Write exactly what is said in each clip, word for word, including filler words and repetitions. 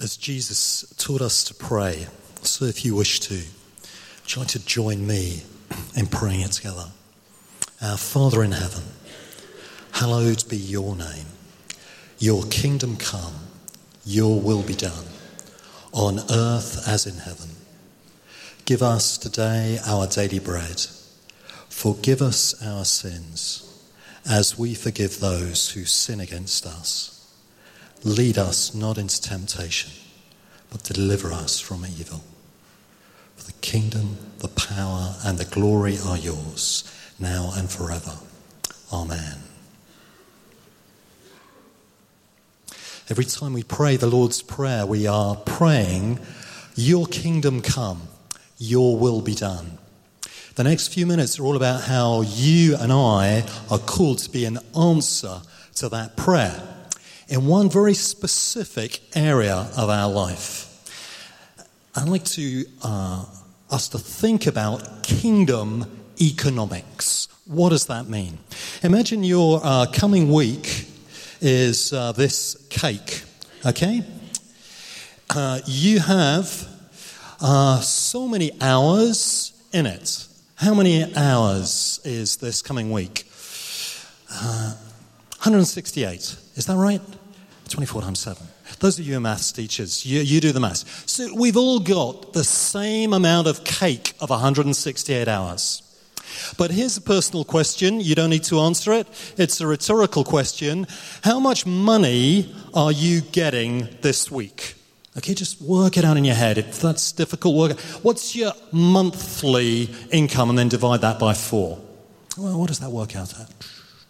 as Jesus taught us to pray. So if you wish to, would you like to join me in praying it together? Our Father in heaven, hallowed be your name. Your kingdom come, your will be done, on earth as in heaven. Give us today our daily bread. Forgive us our sins, as we forgive those who sin against us. Lead us not into temptation, but deliver us from evil. For the kingdom, the power, and the glory are yours, now and forever. Amen. Every time we pray the Lord's Prayer, we are praying, your kingdom come, your will be done. The next few minutes are all about how you and I are called to be an answer to that prayer in one very specific area of our life. I'd like to uh, us to think about kingdom economics. What does that mean? Imagine your uh, coming week is uh, this cake, okay? Uh, you have uh, so many hours in it. How many hours is this coming week? Uh, one hundred sixty-eight. Is that right? twenty-four times seven. Those of you who are maths teachers, you, you do the maths. So we've all got the same amount of cake of one hundred sixty-eight hours. But here's a personal question. You don't need to answer it. It's a rhetorical question. How much money are you getting this week? Okay, just work it out in your head. If that's difficult, work it. What's your monthly income? And then divide that by four. Well, what does that work out at?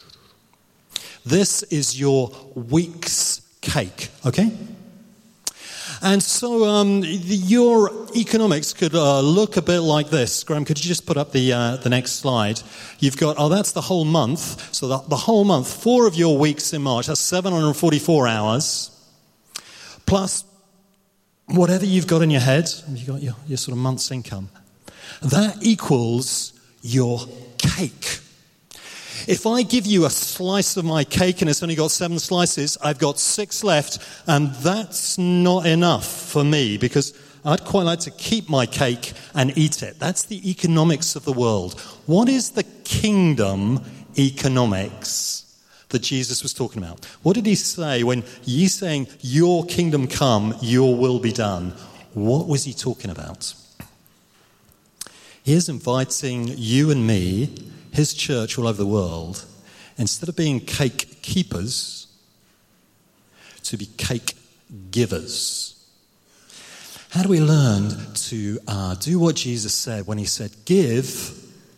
This is your week's cake, okay? And so um, the, your economics could uh, look a bit like this. Graham, could you just put up the uh, the next slide? You've got, oh, that's the whole month. So the, the whole month, four of your weeks in March, that's seven hundred forty-four hours, plus whatever you've got in your head, you've got your, your sort of month's income. That equals your cake. If I give you a slice of my cake and it's only got seven slices, I've got six left, and that's not enough for me because I'd quite like to keep my cake and eat it. That's the economics of the world. What is the kingdom economics that Jesus was talking about? What did he say when he's saying, your kingdom come, your will be done? What was he talking about? He is inviting you and me, his church all over the world, instead of being cake keepers, to be cake givers. How do we learn to uh, do what Jesus said when he said, give,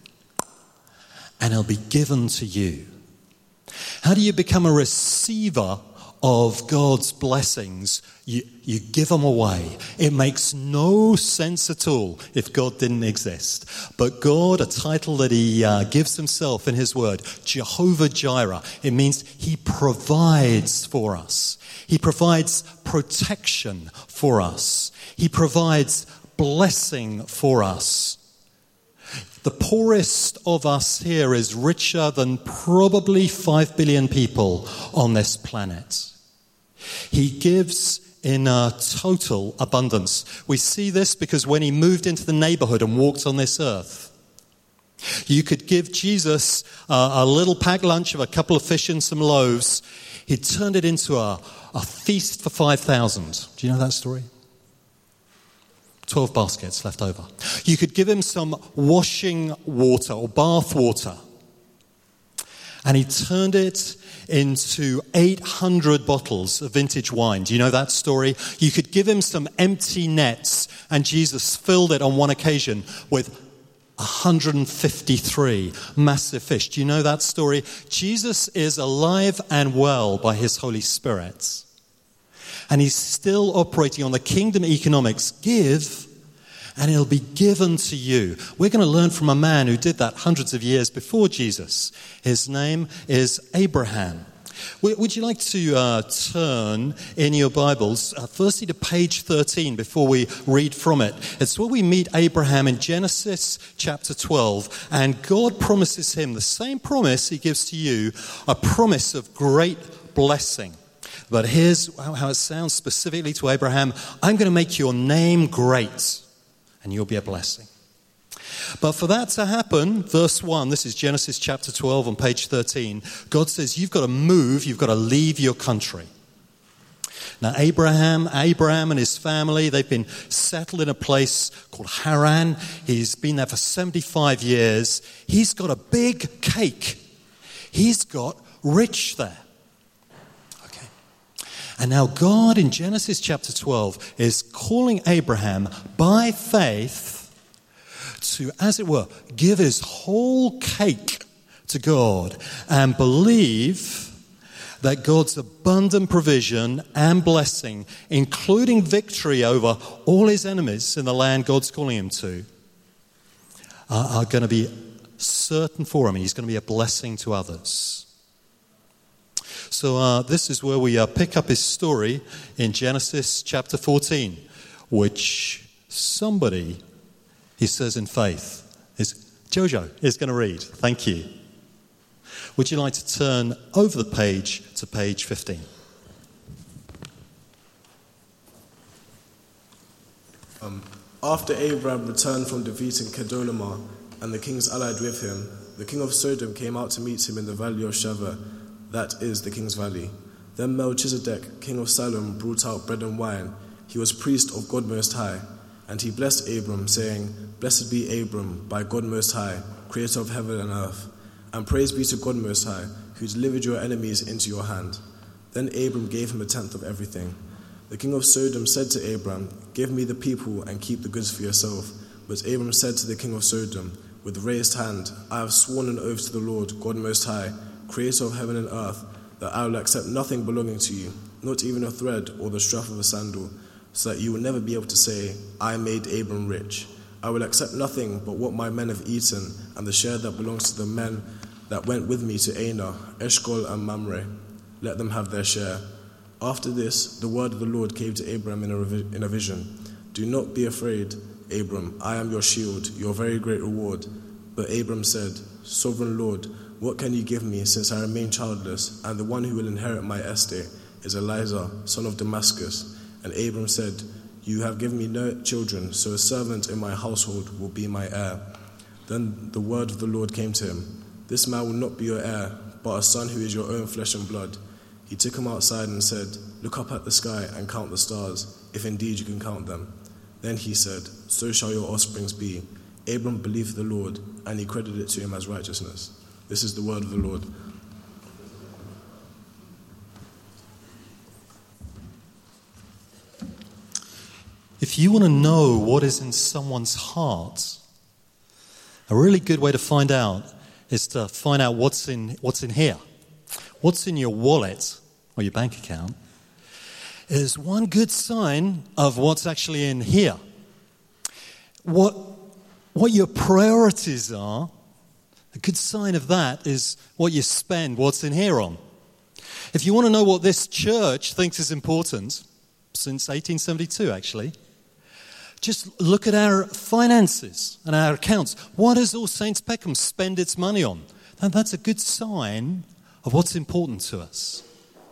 and it'll be given to you? How do you become a receiver of God's blessings? You, you give them away. It makes no sense at all if God didn't exist. But God, a title that he uh, gives himself in his word, Jehovah Jireh, it means he provides for us. He provides protection for us. He provides blessing for us. The poorest of us here is richer than probably five billion people on this planet. He gives in a total abundance. We see this because when he moved into the neighborhood and walked on this earth, you could give Jesus uh, a little packed lunch of a couple of fish and some loaves. He turned it into a, a feast for five thousand. Do you know that story? Twelve baskets left over. You could give him some washing water or bath water, and he turned it into eight hundred bottles of vintage wine. Do you know that story? You could give him some empty nets, and Jesus filled it on one occasion with one hundred fifty-three massive fish. Do you know that story? Jesus is alive and well by his Holy Spirit. And he's still operating on the kingdom economics. Give, and it'll be given to you. We're going to learn from a man who did that hundreds of years before Jesus. His name is Abraham. Would you like to uh, turn in your Bibles, uh, firstly to page thirteen before we read from it? It's where we meet Abraham in Genesis chapter twelve, and God promises him the same promise he gives to you, a promise of great blessing. But here's how it sounds specifically to Abraham. I'm going to make your name great, and you'll be a blessing. But for that to happen, verse one, this is Genesis chapter twelve on page thirteen, God says you've got to move, you've got to leave your country. Now Abraham, Abraham and his family, they've been settled in a place called Haran. He's been there for seventy-five years. He's got a big cake. He's got rich there. Okay. And now God in Genesis chapter twelve is calling Abraham by faith to, as it were, give his whole cake to God and believe that God's abundant provision and blessing, including victory over all his enemies in the land God's calling him to, are, are going to be certain for him. He's going to be a blessing to others. So uh, this is where we uh, pick up his story in Genesis chapter fourteen, which somebody, he says in faith, is Jojo is going to read. Thank you. Would you like to turn over the page to page fifteen? Um, after Abraham returned from defeating Kedorlaomer and the kings allied with him, the king of Sodom came out to meet him in the valley of Shaveh, that is the king's valley. Then Melchizedek, king of Salem, brought out bread and wine. He was priest of God Most High. And he blessed Abram, saying, Blessed be Abram by God Most High, creator of heaven and earth. And praise be to God Most High, who delivered your enemies into your hand. Then Abram gave him a tenth of everything. The king of Sodom said to Abram, Give me the people and keep the goods for yourself. But Abram said to the king of Sodom, with raised hand, I have sworn an oath to the Lord, God Most High, creator of heaven and earth, that I will accept nothing belonging to you, not even a thread or the strap of a sandal, so that you will never be able to say, I made Abram rich. I will accept nothing but what my men have eaten, and the share that belongs to the men that went with me to Aner, Eshcol, and Mamre. Let them have their share. After this, the word of the Lord came to Abram in a, revi- in a vision. Do not be afraid, Abram. I am your shield, your very great reward. But Abram said, Sovereign Lord, what can you give me, since I remain childless, and the one who will inherit my estate is Eliezer, son of Damascus? And Abram said, You have given me no children, so a servant in my household will be my heir. Then the word of the Lord came to him, This man will not be your heir, but a son who is your own flesh and blood. He took him outside and said, Look up at the sky and count the stars, if indeed you can count them. Then he said, So shall your offsprings be. Abram believed the Lord, and he credited it to him as righteousness. This is the word of the Lord. If you want to know what is in someone's heart, a really good way to find out is to find out what's in what's in here. What's in your wallet or your bank account is one good sign of what's actually in here. What, what your priorities are, a good sign of that is what you spend what's in here on. If you want to know what this church thinks is important, since eighteen seventy-two actually, just look at our finances and our accounts. What does All Saints Peckham spend its money on? And that's a good sign of what's important to us.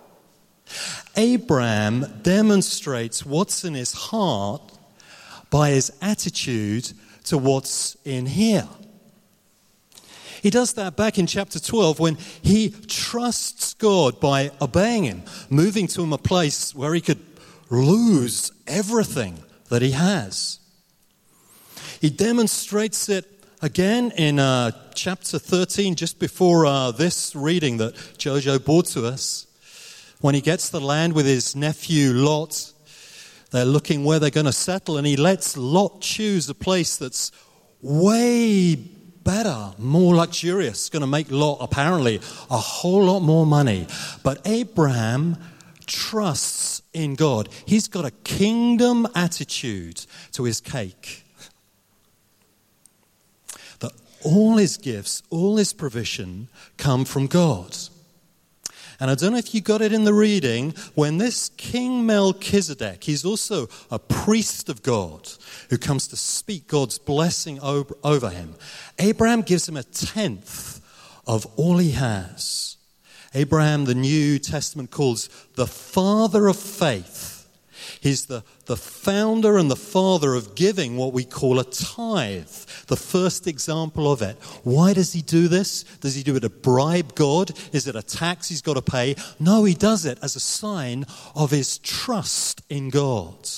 Abraham demonstrates what's in his heart by his attitude to what's in here. He does that back in chapter twelve when he trusts God by obeying him, moving to him a place where he could lose everything that he has. He demonstrates it again in uh, chapter thirteen, just before uh, this reading that Jojo brought to us. When he gets the land with his nephew Lot, they're looking where they're going to settle, and he lets Lot choose a place that's way better, more luxurious, going to make Lot apparently a whole lot more money. But Abraham trusts in God. He's got a kingdom attitude to his cake. That all his gifts, all his provision come from God. And I don't know if you got it in the reading, when this King Melchizedek, he's also a priest of God who comes to speak God's blessing over, over him. Abraham gives him a tenth of all he has. Abraham, the New Testament calls the father of faith. He's the, the founder and the father of giving what we call a tithe, the first example of it. Why does he do this? Does he do it to bribe God? Is it a tax he's got to pay? No, he does it as a sign of his trust in God.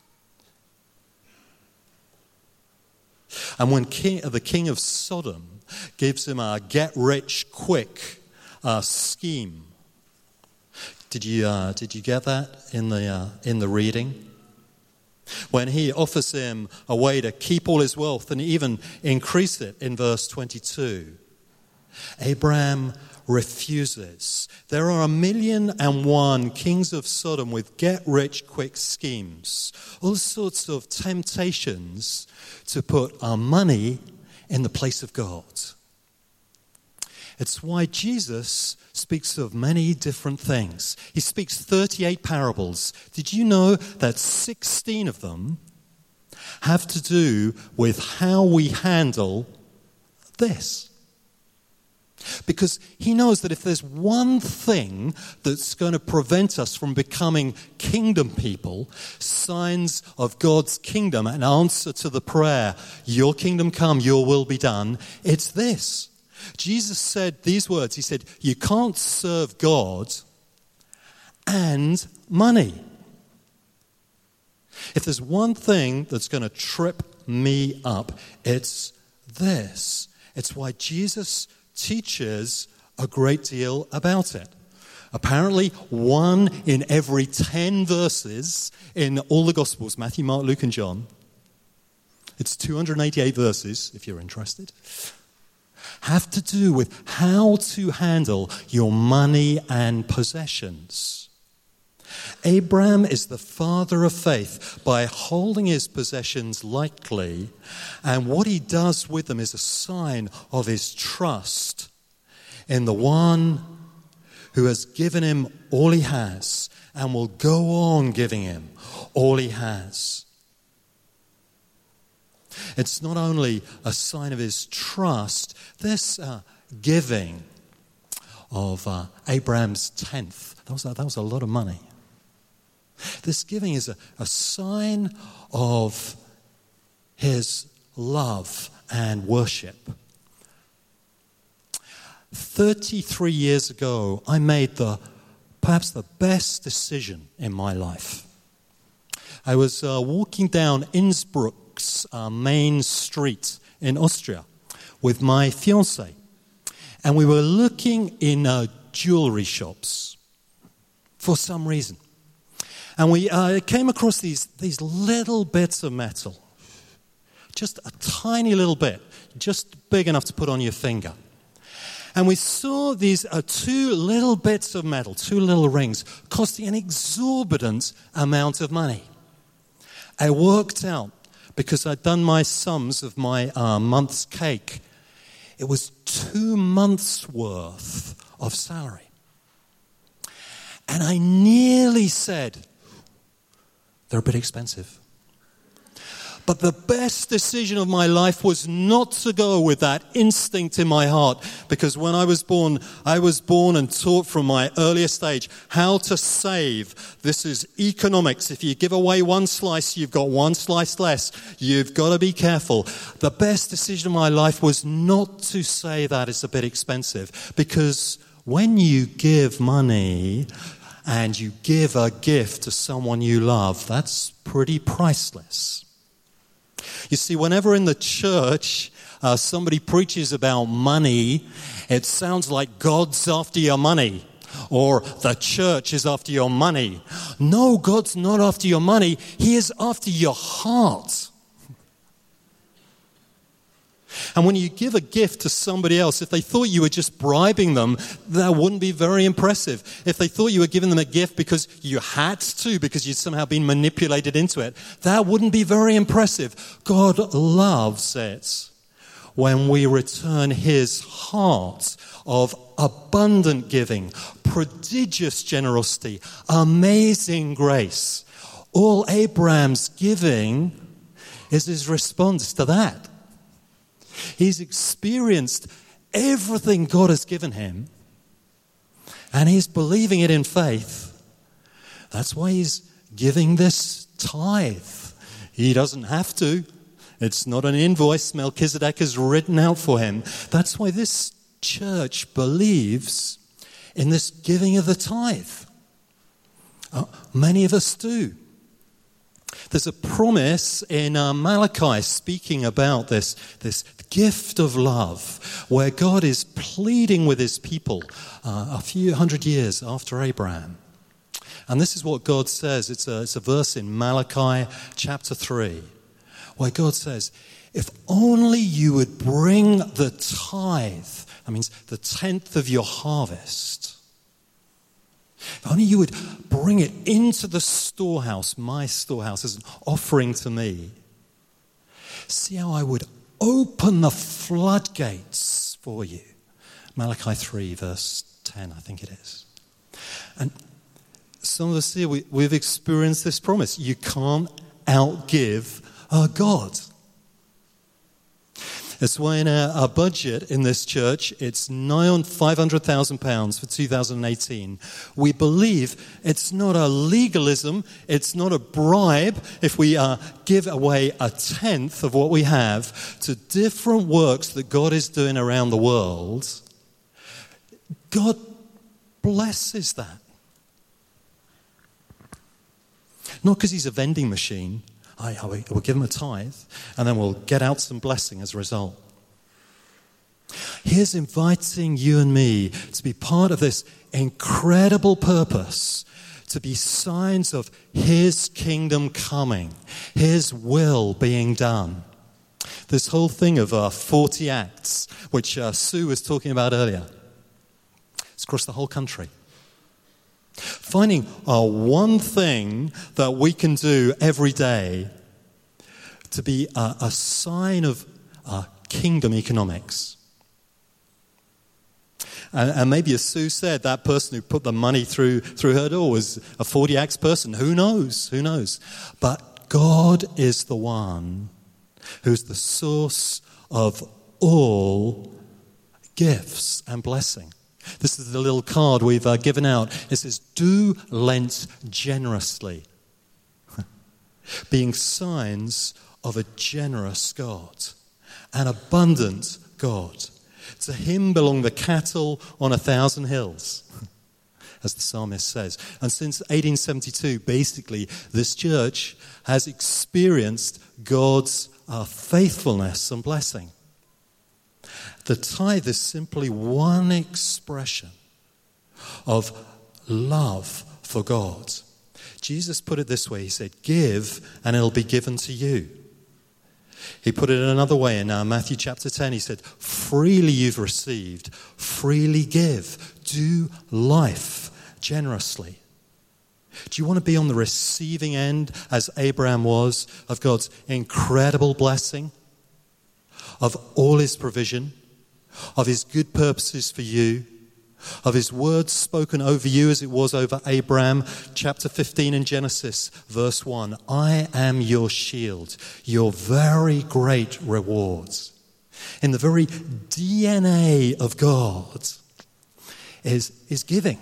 And when king, the king of Sodom gives him a get-rich-quick uh, scheme, Did you uh, did you get that in the uh, in the reading? When he offers him a way to keep all his wealth and even increase it in verse twenty-two, Abraham refuses. There are a million and one kings of Sodom with get-rich-quick schemes, all sorts of temptations to put our money in the place of God. It's why Jesus speaks of many different things. He speaks thirty-eight parables. Did you know that sixteen of them have to do with how we handle this? Because he knows that if there's one thing that's going to prevent us from becoming kingdom people, signs of God's kingdom, an answer to the prayer, your kingdom come, your will be done, it's this. Jesus said these words. He said, you can't serve God and money. If there's one thing that's going to trip me up, it's this. It's why Jesus teaches a great deal about it. Apparently, one in every ten verses in all the Gospels, Matthew, Mark, Luke, and John, it's two hundred eighty-eight verses, if you're interested, have to do with how to handle your money and possessions. Abraham is the father of faith by holding his possessions lightly, and what he does with them is a sign of his trust in the one who has given him all he has and will go on giving him all he has. It's not only a sign of his trust, this uh, giving of uh, Abraham's tenth, that was, a, that was a lot of money. This giving is a, a sign of his love and worship. thirty-three years ago, I made the perhaps the best decision in my life. I was uh, walking down Innsbruck's uh, main street in Austria with my fiancée, and we were looking in uh, jewelry shops for some reason. And we uh, came across these, these little bits of metal, just a tiny little bit, just big enough to put on your finger. And we saw these uh, two little bits of metal, two little rings, costing an exorbitant amount of money. I worked out, because I'd done my sums of my uh, month's cake, it was two months' worth of salary. And I nearly said, they're a bit expensive. But the best decision of my life was not to go with that instinct in my heart, because when I was born, I was born and taught from my earliest age how to save. This is economics. If you give away one slice, you've got one slice less. You've got to be careful. The best decision of my life was not to say that it's a bit expensive, because when you give money and you give a gift to someone you love, that's pretty priceless. You see, whenever in the church uh, somebody preaches about money, it sounds like God's after your money, or the church is after your money. No, God's not after your money. He is after your heart. And when you give a gift to somebody else, if they thought you were just bribing them, that wouldn't be very impressive. If they thought you were giving them a gift because you had to, because you'd somehow been manipulated into it, that wouldn't be very impressive. God loves it when we return his heart of abundant giving, prodigious generosity, amazing grace. All Abraham's giving is his response to that. He's experienced everything God has given him, And he's believing it in faith. That's why he's giving this tithe. He doesn't have to. It's not an invoice Melchizedek has written out for him. That's why this church believes in this giving of the tithe. Uh, many of us do. There's a promise in uh, Malachi speaking about this, this gift of love, where God is pleading with his people uh, a few hundred years after Abraham. And this is what God says. It's a, it's a verse in Malachi chapter three, where God says, if only you would bring the tithe, that means the tenth of your harvest, if only you would bring it into the storehouse, my storehouse, as an offering to me. See how I would open the floodgates for you. Malachi three, verse ten, I think it is. And some of us here, we, we've experienced this promise. You can't outgive our God. That's why in our, our budget in this church, it's nigh on five hundred thousand pounds for two thousand eighteen. We believe it's not a legalism, it's not a bribe if we uh, give away a tenth of what we have to different works that God is doing around the world. God blesses that. Not because he's a vending machine. I, I, we'll give him a tithe, and then we'll get out some blessing as a result. He's inviting you and me to be part of this incredible purpose, to be signs of his kingdom coming, his will being done. This whole thing of uh, forty acts, which uh, Sue was talking about earlier, it's across the whole country. Finding uh, one thing that we can do every day to be a, a sign of uh, kingdom economics. And, and maybe as Sue said, that person who put the money through, through her door was a forty acts person. Who knows? Who knows? But God is the one who's the source of all gifts and blessing. This is the little card we've uh, given out. It says, do Lent generously. Being signs of a generous God, an abundant God. To him belong the cattle on a thousand hills, as the psalmist says. And since eighteen seventy-two, basically, this church has experienced God's uh, faithfulness and blessing. The tithe is simply one expression of love for God. Jesus put it this way. He said, give and it'll be given to you. He put it another way in uh, Matthew chapter ten. He said, freely you've received, freely give. Do life generously. Do you want to be on the receiving end, as Abraham was, of God's incredible blessing, of all his provision, of his good purposes for you, of his words spoken over you as it was over Abraham? Chapter fifteen in Genesis, verse one, I am your shield, your very great rewards. In the very D N A of God is, is giving.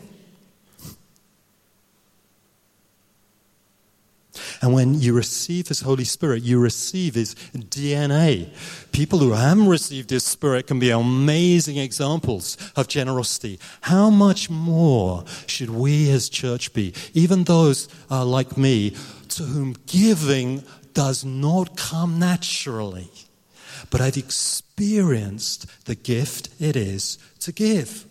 And when you receive his Holy Spirit, you receive his D N A. People who haven't received his Spirit can be amazing examples of generosity. How much more should we as church be? Even those uh, like me, to whom giving does not come naturally, but I've experienced the gift it is to give.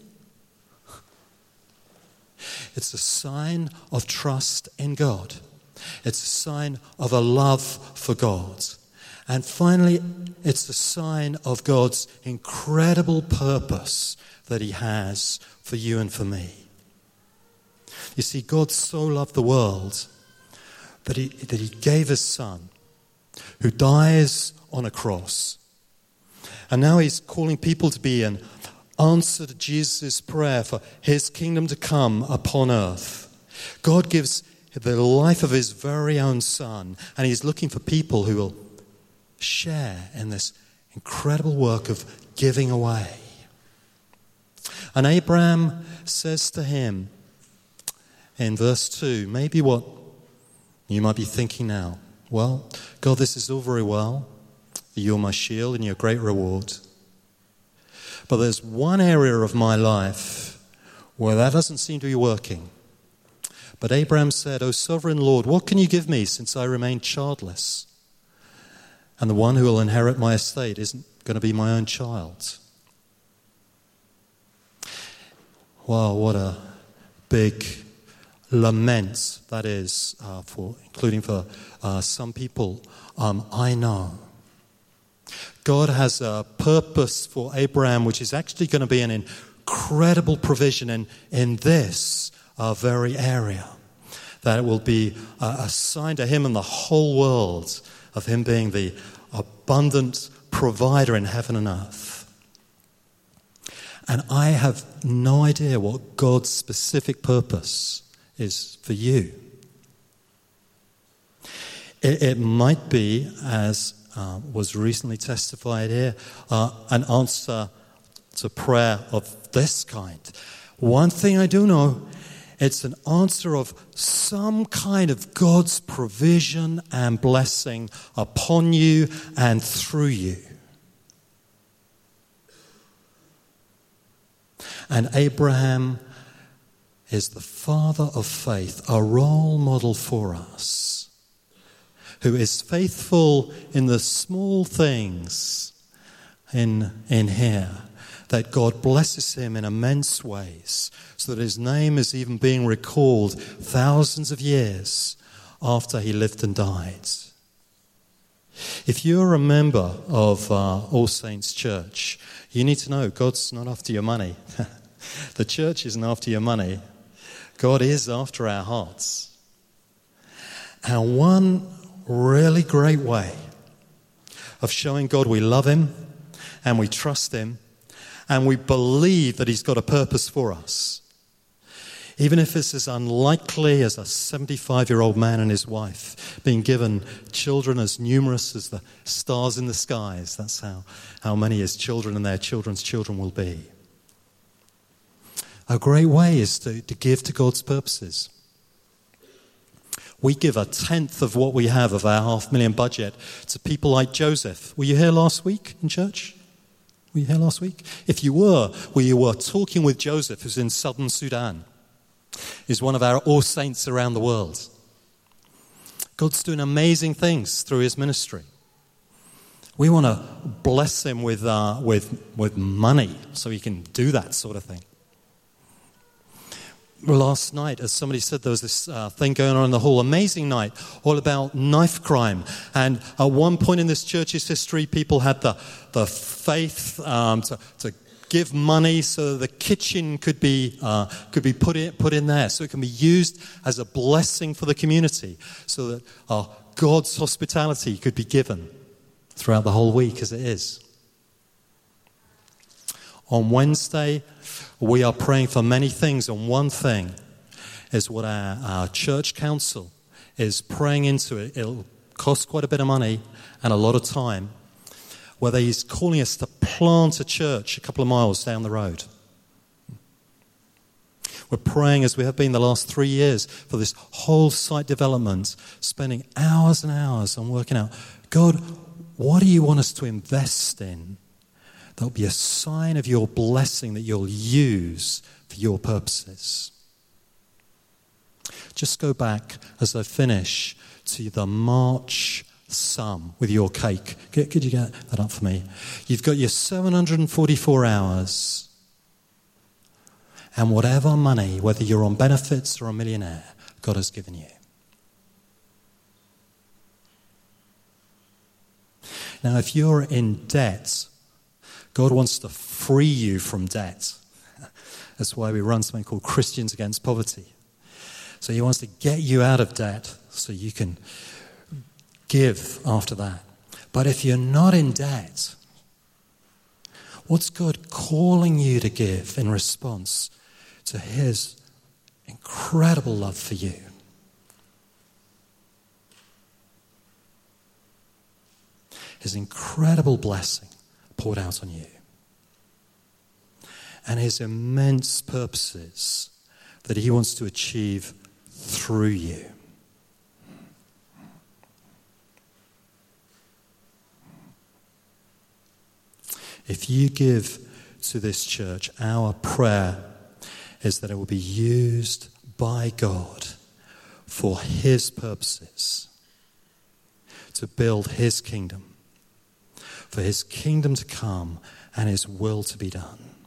It's a sign of trust in God. It's a sign of a love for God. And finally, it's a sign of God's incredible purpose that he has for you and for me. You see, God so loved the world that he, that he gave his son, who dies on a cross. And now he's calling people to be an answer to Jesus' prayer for his kingdom to come upon earth. God gives the life of his very own son, and he's looking for people who will share in this incredible work of giving away. And Abraham says to him in verse two, maybe what you might be thinking now, well, God, this is all very well. You're my shield and your great reward. But there's one area of my life where that doesn't seem to be working. But Abraham said, O sovereign Lord, what can you give me since I remain childless? And the one who will inherit my estate isn't going to be my own child. Wow, what a big lament that is, uh, for including for uh, some people um, I know. God has a purpose for Abraham, which is actually going to be an incredible provision in, in this uh, very area. That it will be uh, assigned to him and the whole world of him being the abundant provider in heaven and earth. And I have no idea what God's specific purpose is for you. It, it might be, as uh, was recently testified here, uh, an answer to prayer of this kind. One thing I do know, it's an answer of some kind of God's provision and blessing upon you and through you. And Abraham is the father of faith, a role model for us, who is faithful in the small things in, in here, that God blesses him in immense ways, so that his name is even being recalled thousands of years after he lived and died. If you're a member of uh, All Saints Church, you need to know God's not after your money. The church isn't after your money. God is after our hearts. And one really great way of showing God we love him and we trust him and we believe that he's got a purpose for us, even if it's as unlikely as a seventy-five-year-old man and his wife being given children as numerous as the stars in the skies. That's how, how many his children and their children's children will be. A great way is to, to give to God's purposes. We give a tenth of what we have of our half million budget to people like Joseph. Were you here last week in church? Were you here last week? If you were, we were talking with Joseph, who's in southern Sudan. He's one of our all saints around the world. God's doing amazing things through his ministry. We want to bless him with, uh, with, with money so he can do that sort of thing. Last night, as somebody said, there was this uh, thing going on in the hall, amazing night, all about knife crime. And at one point in this church's history, people had the, the faith um, to, to give money so the kitchen could be uh, could be put in, put in there, so it can be used as a blessing for the community, so that uh, God's hospitality could be given throughout the whole week as it is. On Wednesday, we are praying for many things, and one thing is what our, our church council is praying into. It. It'll cost quite a bit of money and a lot of time, where he's calling us to plant a church a couple of miles down the road. We're praying, as we have been the last three years, for this whole site development, spending hours and hours on working out, God, what do you want us to invest in? There'll be a sign of your blessing that you'll use for your purposes. Just go back as I finish to the March sum with your cake. Could you get that up for me? You've got your seven hundred forty-four hours, and whatever money, whether you're on benefits or a millionaire, God has given you. Now, if you're in debt, God wants to free you from debt. That's why we run something called Christians Against Poverty. So he wants to get you out of debt so you can give after that. But if you're not in debt, what's God calling you to give in response to his incredible love for you? His incredible blessing poured out on you. and his immense purposes that he wants to achieve through you. If you give to this church, our prayer is that it will be used by God for his purposes, to build his kingdom, for his kingdom to come and his will to be done.